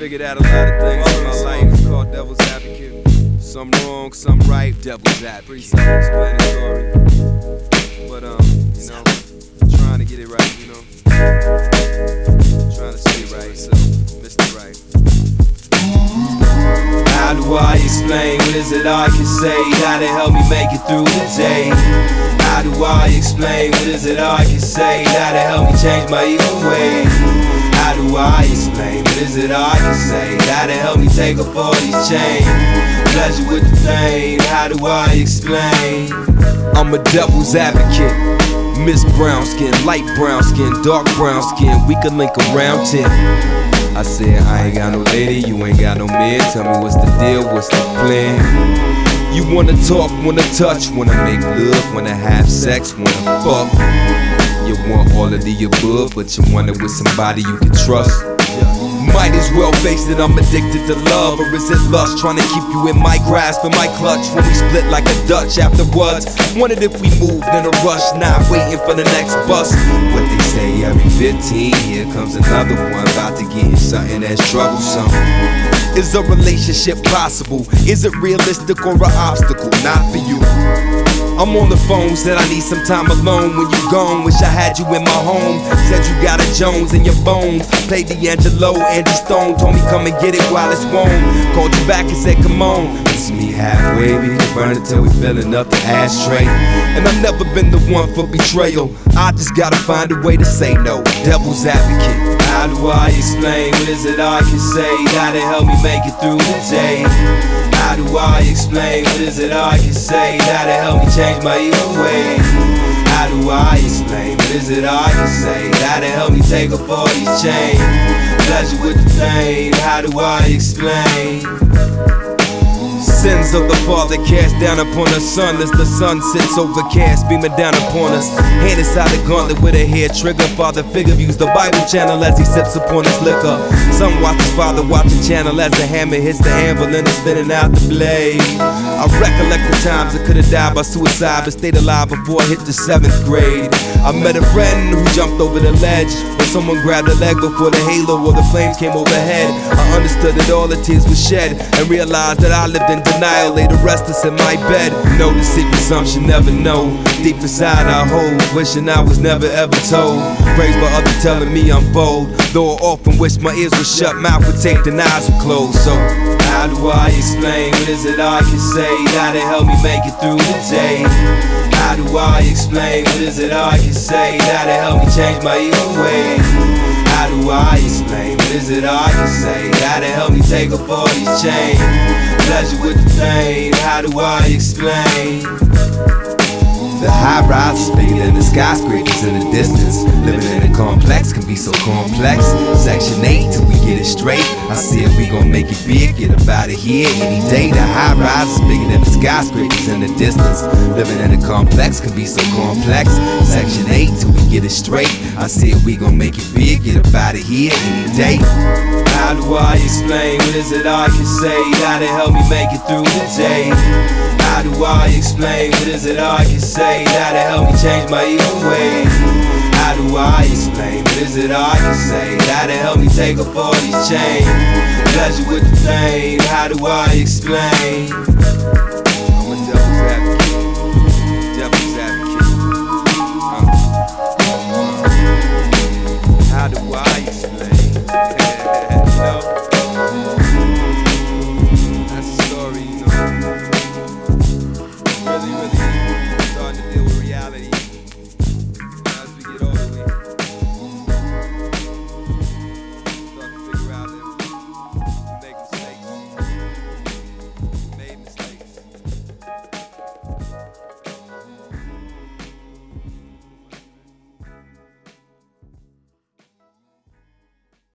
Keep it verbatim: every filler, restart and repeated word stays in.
figured out a lot of things in my life. Called Devil's Advocate. Some wrong, some right. Devil's Advocate. Pretty self-explanatory. But um, you know, trying to get it right, you know. Trying to stay right, so Mister Right. How do I explain? What is it I can say? How to help me make it through the day? How do I explain? What is it I can say? How to help me change my evil ways? How do I explain? What is it I can say? How to help me take off all these chains? Pleasure with the pain. How do I explain? I'm a devil's advocate. Miss brown skin, light brown skin, dark brown skin. We can link around ten. I said I ain't got no lady, you ain't got no man. Tell me what's the deal, what's the plan? You wanna talk, wanna touch, wanna make love, wanna have sex, wanna fuck. You want all of the above, but you want it with somebody you can trust. Might as well face it, I'm addicted to love. Or is it lust, trying to keep you in my grasp, in my clutch? When we split like a Dutch afterwards. Wondered if we moved in a rush, not waiting for the next bus. What they say every fifteen, here comes another one, about to get in something that's troublesome. Is a relationship possible? Is it realistic or an obstacle? Not for you. I'm on the phone, said I need some time alone. When you gone, wish I had you in my home. Said you got a Jones in your bones. Played D'Angelo, Andy Stone. Told me come and get it while it's warm. Called you back and said come on. It's me halfway, we can burn it till we filling up the ashtray. And I've never been the one for betrayal. I just gotta find a way to say no. Devil's advocate. How do I explain? What is it I can say? How to help me make it through the day? How do I explain? What is it I can say? How to help me change my evil ways? How do I explain? What is it I can say? How to help me take off all these chains? Pleasure with the pain. How do I explain? Sins of the father cast down upon the son as the sun sits overcast, beaming down upon us. Hand inside the gauntlet with a hair trigger. Father figure views the Bible channel as he sips upon his liquor. Son watches father watching channel as the hammer hits the anvil and it's spinning out the blade. I recollect the times I could've died by suicide but stayed alive before I hit the seventh grade. I met a friend who jumped over the ledge when someone grabbed a leg before the halo or the flames came overhead. I understood that all the tears were shed and realized that I lived in denial, lay the restless in my bed. Know the secret some should never know. Deep inside I hold, wishing I was never ever told. Praised by others telling me I'm bold, though I often wish my ears were shut, mouth would take, and eyes were closed. So how do I explain? What is it I can say? How to help me make it through the day? How do I explain? What is it I can say? How to help me change my evil ways? How do I explain? What is it I can say? How to help me take off all these chains? Pleasure with the pain. How do I explain? The high rises bigger than the skyscrapers in the distance. Living in a complex can be so complex. Section eight till we get it straight. I see it, we gon' make it big. Get up out of here any day. The high rises bigger than the skyscrapers in the distance. Living in a complex can be so complex. Section eight till we get it straight. I see it, we gon' make it big. Get up out of here any day. How do I explain? What is it I can say? How to help me make it through the day? How do I explain? What is it I can say? How to help me change my evil ways? How do I explain? What is it I can say? How to help me take off all these chains? Pleasure with the pain. How do I explain?